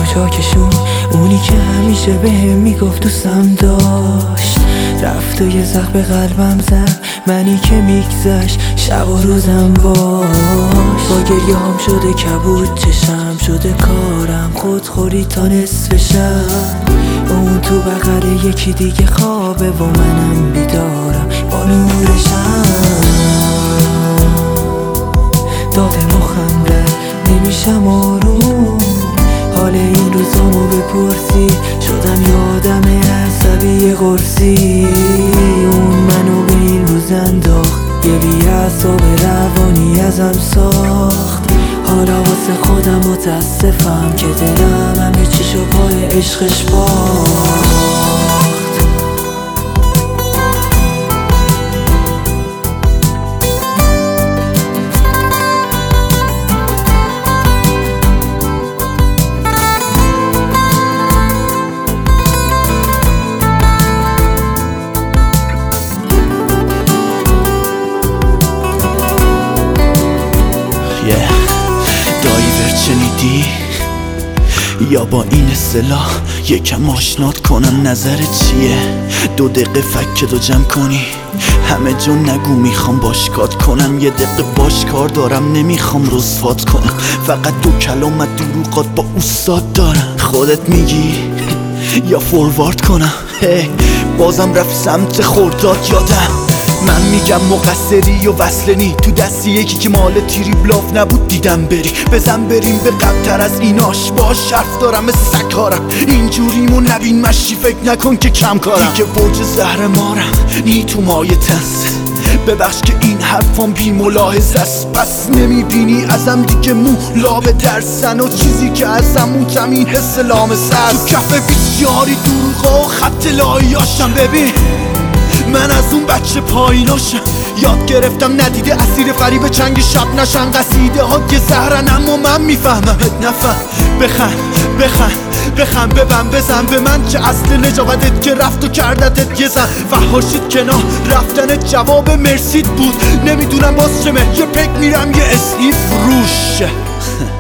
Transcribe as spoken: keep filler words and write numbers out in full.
چاکشون، اونی که همیشه بهم میگفت دوستم داشت. رفت و یه زخم به قلبم زد، منی که میگذشت شب و روزم باش. با گریه هم شده کبود چشم، شده کارم خودخوری تا نصف شب. اون تو بغل یکی دیگه خوابه و منم بیدارم با نورشم. داده مخم رد نمیشم آروم، حال این روزامو بپرسی شدم یادم عصبی قرصی. اون منو به این روز انداخت، یه بی‌عصاب روانی ازم ساخت. حالا واسه خودم متاسفم که دلم همه چیشو پای عشقش باخت. دایور شنیدی؟ یا با این اصطلاح یکم آشنات کنم نظر چیه؟ دو دقیقه فکتو جمع کنی همه جا نگو، میخوام باشکات کنم. یه دقیقه باش کار دارم، نمیخوام رسوات کنم. فقط دو کلام از دروغات با استاد دارم. خودت میگی یا فوروارد کنم؟ هی بازم رفت سمت خورداد یادم. من میگم مقصری و وصله نی، تو دستی یکی که مال تیری بلاف نبود دیدم بری. بزن بریم به قبل‌تر از ایناش، باش حرف دارم مثل سکارم. اینجوریمو نبین مشی، فکر نکن که کم کارم. دیگه برج زهر مارم نی تو مایه تنس، ببخش که این حرفام بی ملاحظه است. پس نمیبینی ازم دیگه مو لابه درسن و چیزی که ازم موتم این حس لامسه است. تو کف بیسیاری دروغا و خط لایاشم. ببین من از اون بچه پاییناشم، یاد گرفتم ندیده اسیر فریب چنگ شب نشن. قصیده ها یه زهرن اما من میفهمم ات نفهم. بخن بخن بخن ببن بزن به من که اصل نجابتت که رفت و کردتت یه زن. فحاشید کنار رفتنت جواب مرسید بود، نمیدونم باز چمه یه پک میرم یه اسمی فروش.